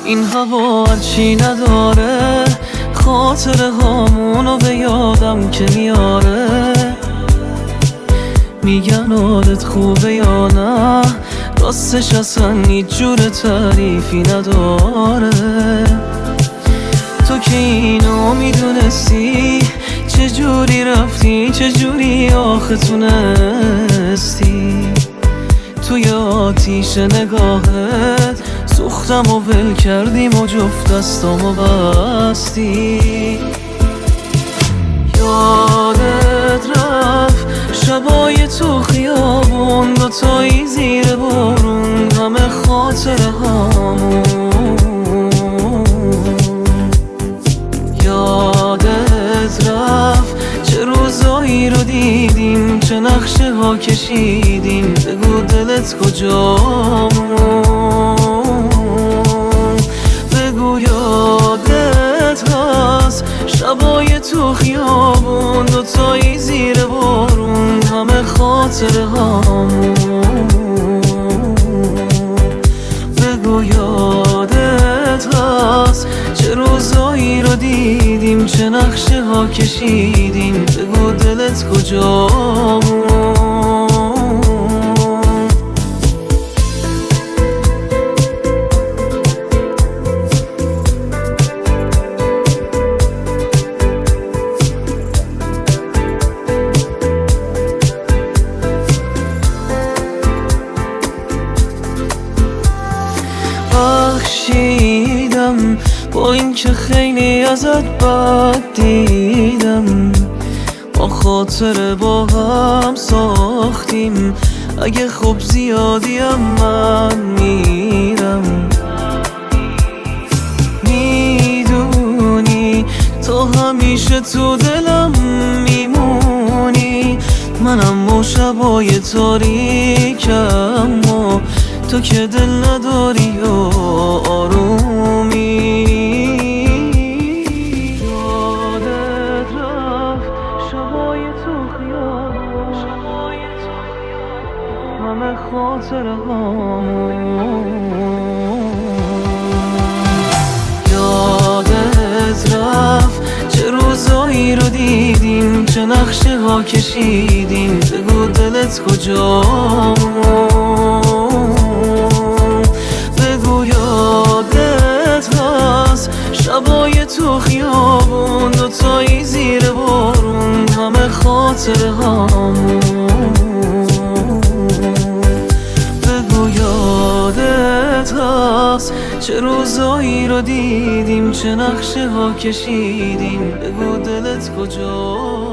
این هوا هرچی نداره خاطره هامونو به یادم که میاره. میگن حالت خوبه یا نه، راستش اصلا هیچ جور تعریفی نداره. تو که اینو میدونستی چجوری رفتی، چجوری آخه تونستی توی آتیش نگاهت سوختم و ول کردیم و جفت دستامو بستی. یادت رفت شبای تو خیابون، دوتایی زیر بارون، همه خاطره هامون. یادت رفت چه روزایی رو دیدیم، چه نقشه ها کشیدیم، بگو دلت کجامون. بگو یادت هست شبای تو خیابون، دوتایی زیر بارون، همه خاطره هامون. بگو یادت هست چه روزایی رو دیدیم، چه نقشه ها کشیدیم، بگو دلت کجامون. بخشیدم با این که خیلی ازت بد دیدم، ما خاطره با هم ساختیم، اگه خوب زیادیم من میرم. میدونی تو همیشه تو دلم میمونی، منم و شبای تاریکم و تو که دل نداری و آرومی. یادت رفت شبای تو خیابون، همه خاطره هامون. یادت رفت چه روزایی رو دیدیم، چه نقشه ها کشیدیم، بگو دلت کجامون. شبای تو خیابون، دوتایی زیر بارون، همه خاطره هامون. بگو یادت هست چه روزایی رو دیدیم، چه نقشه ها کشیدیم، بگو دلت کجا.